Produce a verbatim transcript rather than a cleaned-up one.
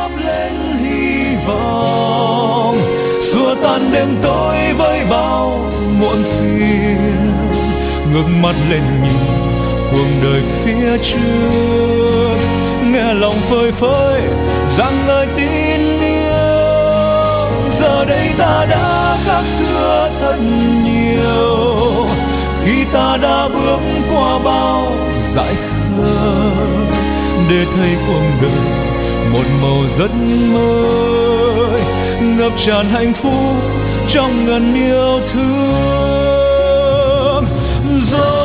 thắp lên hy vọng, xua tan đêm tối với bao muộn phiền. Ngước mắt lên nhìn cuộc đời phía trước, nghe lòng phơi phới rằng lời tin yêu. Giờ đây ta đã khác xưa thật nhiều, khi ta đã bước qua bao dại khờ, để thấy cuộc đời một màu rất mới, ngập tràn hạnh phúc trong ngần yêu thương. Rồi